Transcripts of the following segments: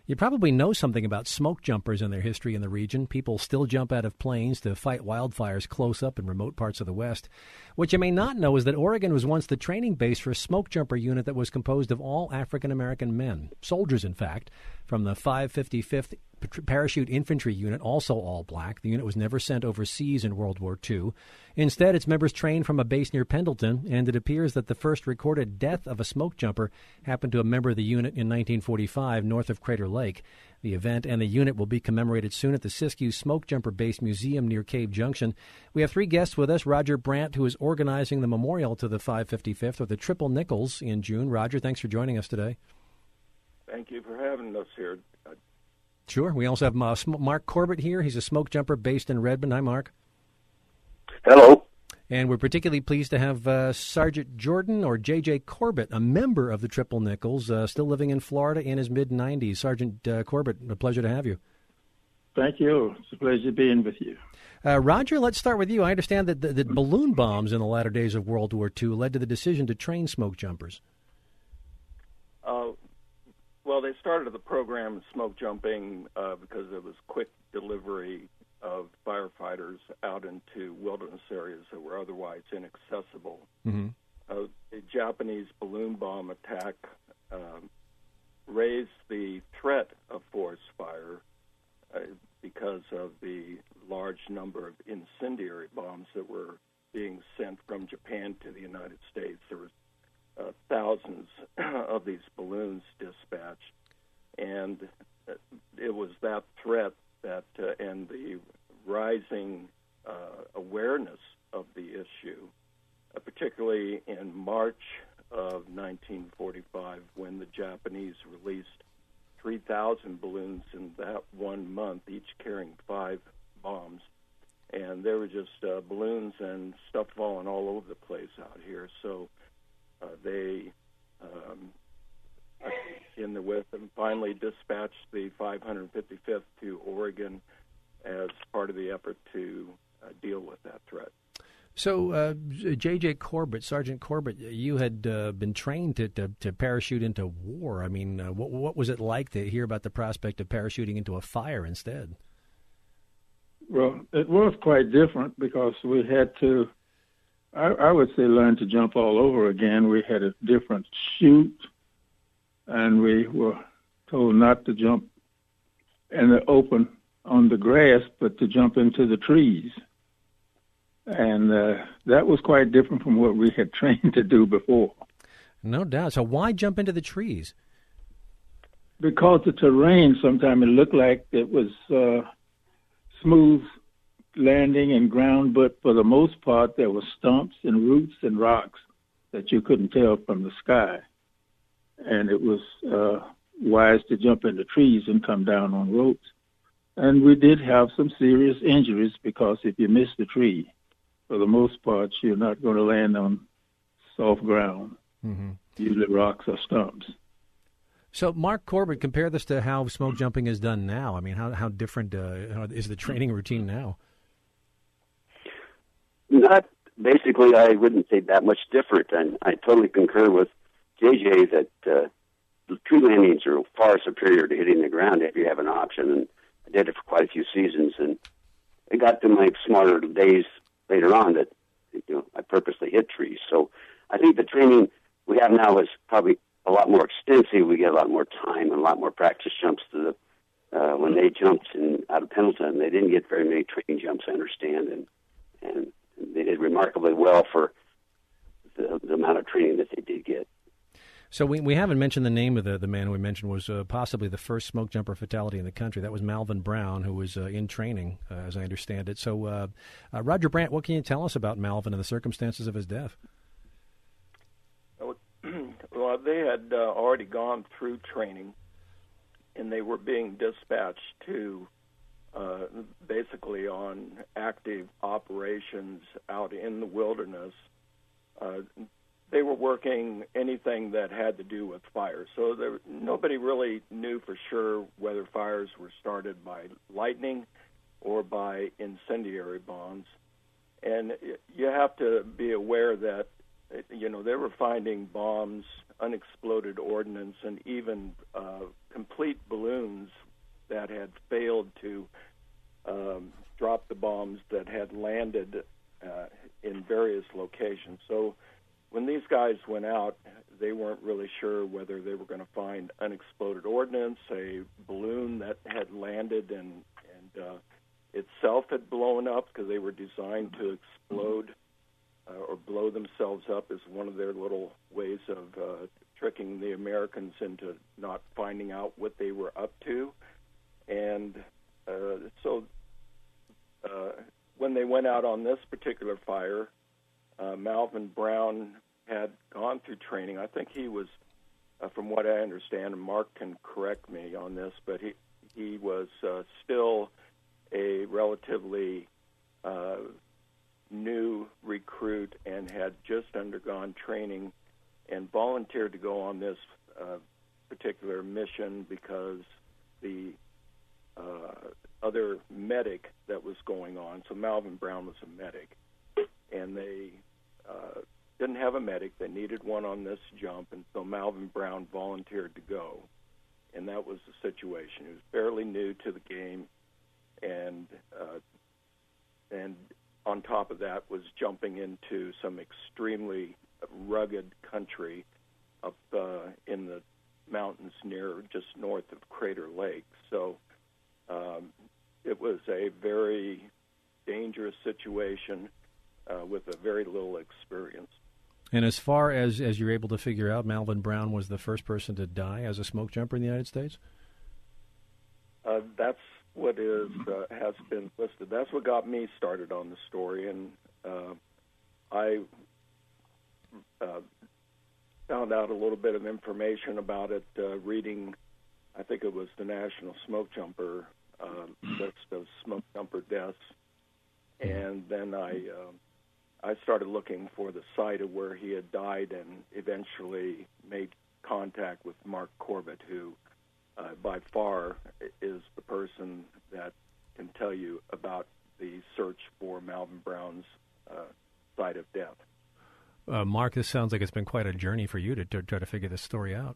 You probably know something about smoke jumpers and their history in the region. People still jump out of planes to fight wildfires close up in remote parts of the West. What you may not know is that Oregon was once the training base for a smoke jumper unit that was composed of all African-American men, soldiers in fact, from the 555th Parachute Infantry Unit, also all black. The unit was never sent overseas in World War II. Instead, its members trained from a base near Pendleton, and it appears that the first recorded death of a smoke jumper happened to a member of the unit in 1945 north of Crater Lake. The event and the unit will be commemorated soon at the Siskiyou Smoke Jumper Base Museum near Cave Junction. We have three guests with us. Roger Brandt, who is organizing the memorial to the 555th, or the Triple Nickels, in June. Roger, thanks for joining us today. Thank you for having us here. Sure. We also have Mark Corbett here. He's a smoke jumper based in Redmond. Hi, Mark. Hello. And we're particularly pleased to have Sergeant Jordan, or J.J. Corbett, a member of the Triple Nickels, still living in Florida in his mid-90s. Sergeant Corbett, a pleasure to have you. Thank you. It's a pleasure being with you. Roger, let's start with you. I understand that balloon bombs in the latter days of World War II led to the decision to train smoke jumpers. Well, they started the program of smoke jumping because it was quick delivery of firefighters out into wilderness areas that were otherwise inaccessible. Mm-hmm. The Japanese balloon bomb attack raised the threat of forest fire because of the large number of incendiary bombs that were being sent from Japan to the United States. There was thousands of these balloons dispatched, and it was that threat that and the rising awareness of the issue, particularly in March of 1945, when the Japanese released 3,000 balloons in that 1 month, each carrying 5 bombs. And there were just balloons and stuff falling all over the place out here. So they, in the with them, finally dispatched the 555th to Oregon as part of the effort to deal with that threat. So, J.J. Corbett, Sergeant Corbett, you had been trained to parachute into war. I mean, what was it like to hear about the prospect of parachuting into a fire instead? Well, it was quite different because we had to, I would say, learn to jump all over again. We had a different chute, and we were told not to jump in the open on the grass, but to jump into the trees. And that was quite different from what we had trained to do before. No doubt. So why jump into the trees? Because the terrain, sometimes it looked like it was smooth landing and ground, but for the most part, there were stumps and roots and rocks that you couldn't tell from the sky. And it was wise to jump into trees and come down on ropes. And we did have some serious injuries because if you miss the tree, for the most part, you're not going to land on soft ground, usually rocks or stumps. So, Mark Corbett, compare this to how smoke jumping is done now. I mean, how different is the training routine now? Not basically, I wouldn't say that much different. And I totally concur with JJ that the tree landings are far superior to hitting the ground if you have an option. And I did it for quite a few seasons, and it got to my smarter days later on that I purposely hit trees. So I think the training we have now is probably a lot more extensive. We get a lot more time and a lot more practice jumps. To the when they jumped out of Pendleton, they didn't get very many training jumps, I understand, and they did remarkably well for the amount of training that they did get. So we haven't mentioned the name of the man who we mentioned was possibly the first smoke jumper fatality in the country. That was Malvin Brown, who was in training, as I understand it. So, Roger Brandt, what can you tell us about Malvin and the circumstances of his death? Well, they had already gone through training, and they were being dispatched to basically on active operations out in the wilderness. They were working anything that had to do with fire. So nobody really knew for sure whether fires were started by lightning or by incendiary bombs. And you have to be aware that, they were finding bombs, unexploded ordnance, and even complete balloons that had failed to drop the bombs that had landed in various locations. So when these guys went out, they weren't really sure whether they were going to find unexploded ordnance, a balloon that had landed and itself had blown up because they were designed to explode or blow themselves up as one of their little ways of tricking the Americans into not finding out what they were up to. And so when they went out on this particular fire, Malvin Brown had gone through training. I think he was, from what I understand, and Mark can correct me on this, but he was still a relatively new recruit and had just undergone training and volunteered to go on this particular mission because the other medic that was going on, so Malvin Brown was a medic, and they didn't have a medic. They needed one on this jump, and so Malvin Brown volunteered to go, and that was the situation. He was fairly new to the game, and on top of that was jumping into some extremely rugged country up in the mountains just north of Crater Lake. So it was a very dangerous situation with a very little experience. And as far as you're able to figure out, Malvin Brown was the first person to die as a smoke jumper in the United States? That's what has been listed. That's what got me started on the story, and I found out a little bit of information about it reading, I think it was the National Smoke Jumper list of smoke jumper deaths, and then I started looking for the site of where he had died and eventually made contact with Mark Corbett, who by far is the person that can tell you about the search for Malvin Brown's site of death. Mark, this sounds like it's been quite a journey for you to try to figure this story out.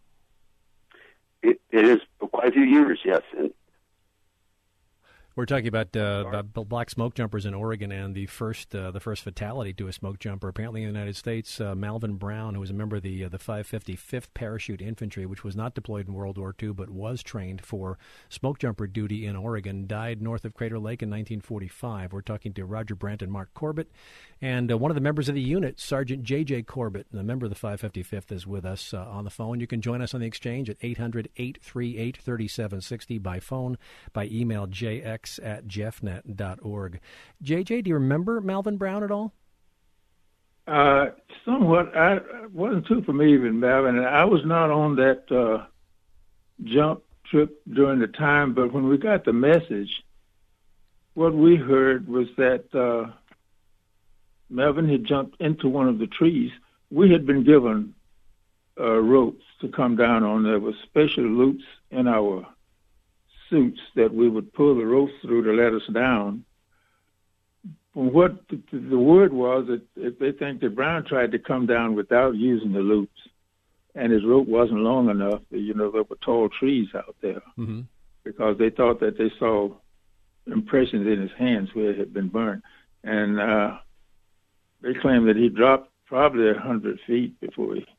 It is for quite a few years, yes. And we're talking about black smoke jumpers in Oregon and the first fatality to a smoke jumper, apparently in the United States. Malvin Brown, who was a member of the 555th Parachute Infantry, which was not deployed in World War II but was trained for smoke jumper duty in Oregon, died north of Crater Lake in 1945. We're talking to Roger Brandt and Mark Corbett. And one of the members of the unit, Sergeant J.J. Corbett, a member of the 555th, is with us on the phone. You can join us on the exchange at 800-838-3760 by phone, by email, jx@jeffnet.org. JJ, do you remember Malvin Brown at all? Somewhat. It wasn't too familiar with Malvin. I was not on that jump trip during the time, but when we got the message, what we heard was that Malvin had jumped into one of the trees. We had been given ropes to come down on. There were special loops in our suits that we would pull the ropes through to let us down. What the word was that if they think that Brown tried to come down without using the loops, and his rope wasn't long enough, there were tall trees out there, because they thought that they saw impressions in his hands where it had been burned. And they claimed that he dropped probably 100 feet before he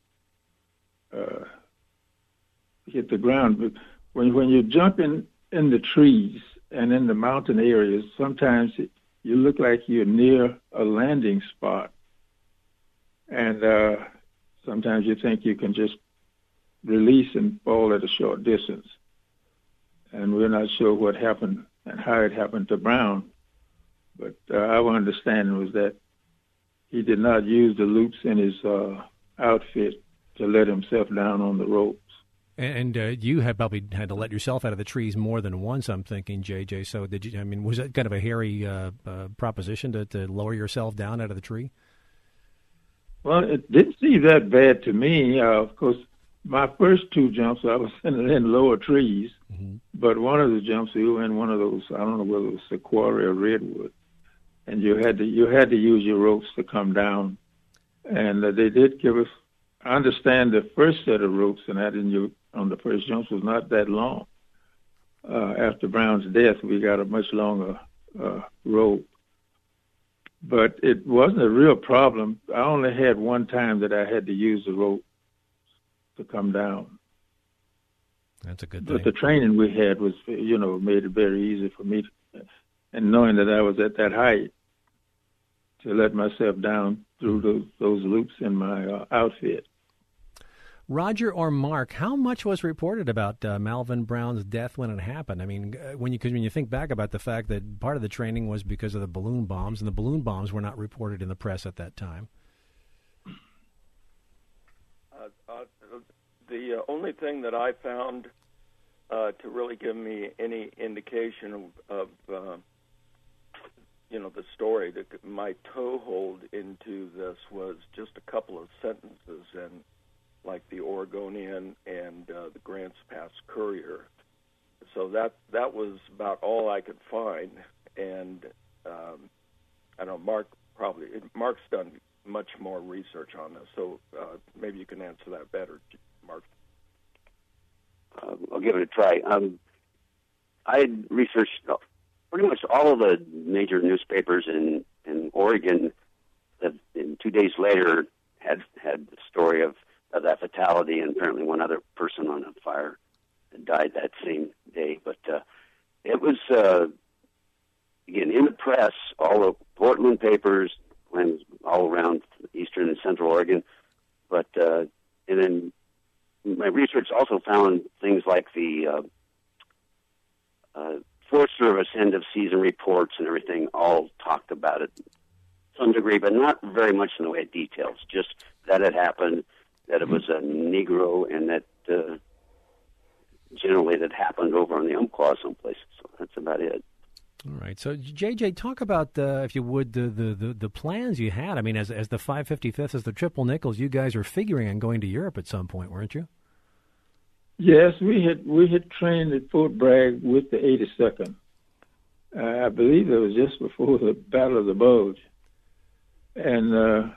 hit the ground. But when you're jumping in the trees and in the mountain areas, sometimes you look like you're near a landing spot, and sometimes you think you can just release and fall at a short distance. And we're not sure what happened and how it happened to Brown, but our understanding was that he did not use the loops in his outfit to let himself down on the ropes. And you had probably had to let yourself out of the trees more than once, I'm thinking, JJ. So did you? I mean, was that kind of a hairy proposition to lower yourself down out of the tree? Well, it didn't seem that bad to me. Of course, my first two jumps, I was in lower trees. But one of the jumps, we were in one of those, I don't know whether it was sequoia or redwood, and you had to use your ropes to come down. And they did give us, I understand, the first set of ropes, and that, and on the first jumps was not that long. After Brown's death, we got a much longer rope. But it wasn't a real problem. I only had one time that I had to use the rope to come down. That's a good thing. But the training we had was, made it very easy for me, and knowing that I was at that height, to let myself down through those loops in my outfit. Roger or Mark, how much was reported about Malvin Brown's death when it happened? I mean, when you think back about the fact that part of the training was because of the balloon bombs, and the balloon bombs were not reported in the press at that time. The only thing that I found to really give me any indication of the story, my toehold into this was just a couple of sentences in, like, the Oregonian and the Grants Pass Courier. So that was about all I could find. And I know Mark's done much more research on this, so maybe you can answer that better, Mark. I'll give it a try. I had researched pretty much all of the major newspapers in Oregon that 2 days later had the story of that fatality, and apparently one other person on a fire had died that same day. But it was, again, in the press, all the Portland papers, all around eastern and central Oregon. But and then my research also found things like the Forest Service end-of-season reports and everything all talked about it to some degree, but not very much in the way of details, just that it happened, that it was a Negro, and that generally that happened over on the Umpqua someplace. So that's about it. All right. So, J.J., talk about, if you would, the plans you had. I mean, as the 555th, as the Triple Nickels, you guys were figuring on going to Europe at some point, weren't you? Yes, we had trained at Fort Bragg with the 82nd. I believe it was just before the Battle of the Bulge. And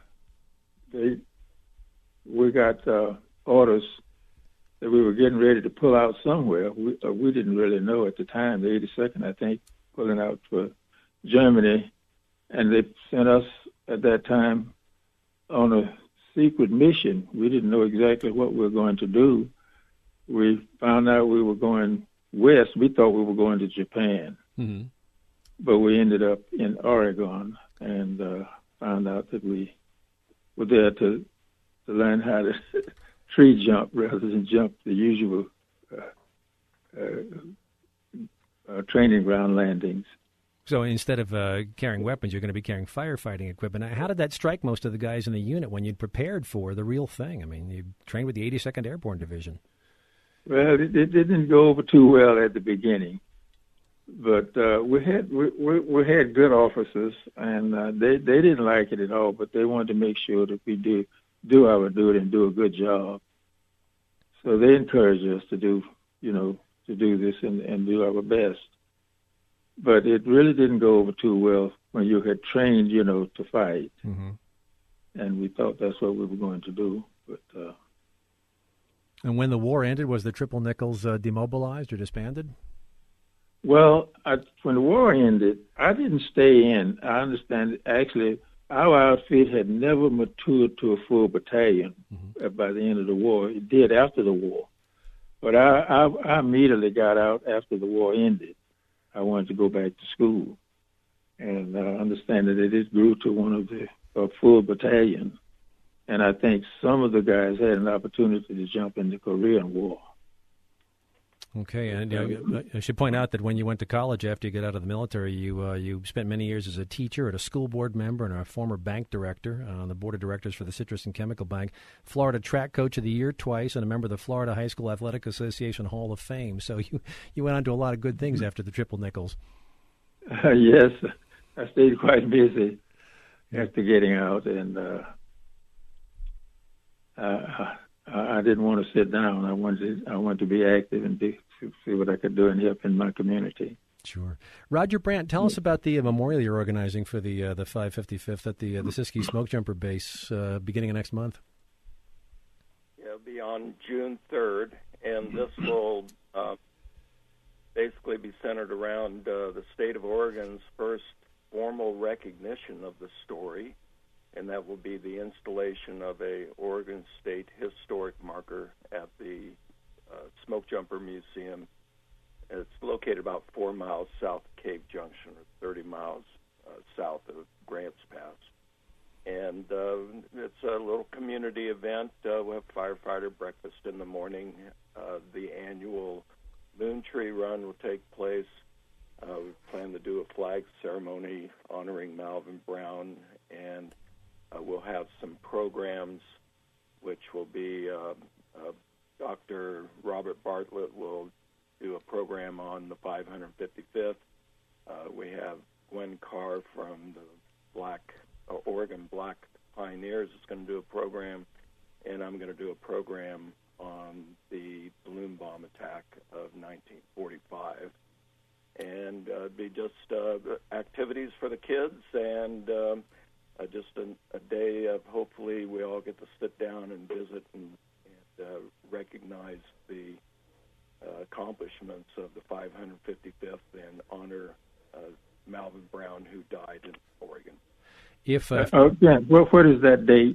we got orders that we were getting ready to pull out somewhere. We didn't really know at the time. The 82nd, I think, pulling out for Germany. And they sent us at that time on a secret mission. We didn't know exactly what we were going to do. We found out we were going west. We thought we were going to Japan. Mm-hmm. But we ended up in Oregon and found out that we were there to learn how to tree jump rather than jump the usual training ground landings. So instead of carrying weapons, you're going to be carrying firefighting equipment. How did that strike most of the guys in the unit when you'd prepared for the real thing? I mean, you trained with the 82nd Airborne Division. Well, it didn't go over too well at the beginning, but we had good officers, and they didn't like it at all. But they wanted to make sure that we do our duty and do a good job. So they encouraged us to do this and do our best. But it really didn't go over too well when you had trained, to fight, mm-hmm. and we thought that's what we were going to do, but. And when the war ended, was the Triple Nickels demobilized or disbanded? Well, when the war ended, I didn't stay in. I understand. Actually, our outfit had never matured to a full battalion by the end of the war. It did after the war. But I immediately got out after the war ended. I wanted to go back to school. And I understand that it grew to one of a full battalion. And I think some of the guys had an opportunity to jump in the Korean War. Okay, and I should point out that when you went to college after you got out of the military, you spent many years as a teacher, and a school board member, and a former bank director on the board of directors for the Citrus and Chemical Bank, Florida Track Coach of the Year twice, and a member of the Florida High School Athletic Association Hall of Fame. So you went on to a lot of good things after the Triple Nickels. Yes, I stayed quite busy after getting out, and I didn't want to sit down. I wanted to be active and see what I could do and help in my community. Sure. Roger Brandt, tell us about the memorial you're organizing for the 555th at the Siskiyou Smoke Jumper Base beginning of next month. Yeah, it'll be on June 3rd, and this will basically be centered around the state of Oregon's first formal recognition of the story, and that will be the installation of a Oregon State historic marker at the Smoke Jumper Museum. It's located about 4 miles south of Cave Junction, or 30 miles south of Grants Pass. And it's a little community event. We'll have firefighter breakfast in the morning. The annual Moon Tree Run will take place. We plan to do a flag ceremony honoring Malvern Brown, and we'll have some programs, which will be Dr. Robert Bartlett will do a program on the 555th. We have Gwen Carr from the Oregon Black Pioneers is going to do a program, and I'm going to do a program on the balloon bomb attack of 1945. And it'd be just activities for the kids, and just a day of hopefully we all get to sit down and visit and recognize the accomplishments of the 555th and honor Malvern Brown, who died in Oregon. What is that date?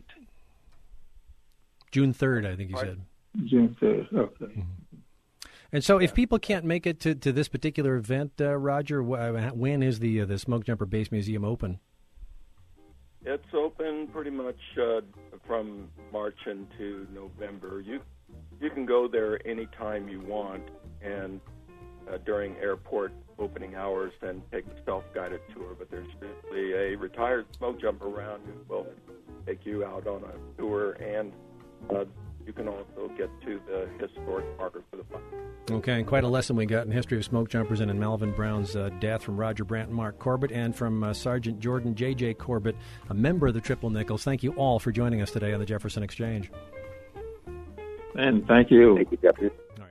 June 3rd, I think you said. June 3rd, okay. Mm-hmm. And so if people can't make it to this particular event, Roger, when is the Smoke Jumper Base Museum open? It's open pretty much from March into November. You can go there anytime you want, and during airport opening hours, then take the self-guided tour. But there's usually a retired smoke jumper around who will take you out on a tour, and you can also get to the historic marker for the fire. Okay, and quite a lesson we got in history of smoke jumpers and in Malvern Brown's death from Roger Brandt and Mark Corbett, and from Sergeant Jordan J.J. Corbett, a member of the Triple Nickels. Thank you all for joining us today on the Jefferson Exchange. And thank you. Thank you, Jefferson.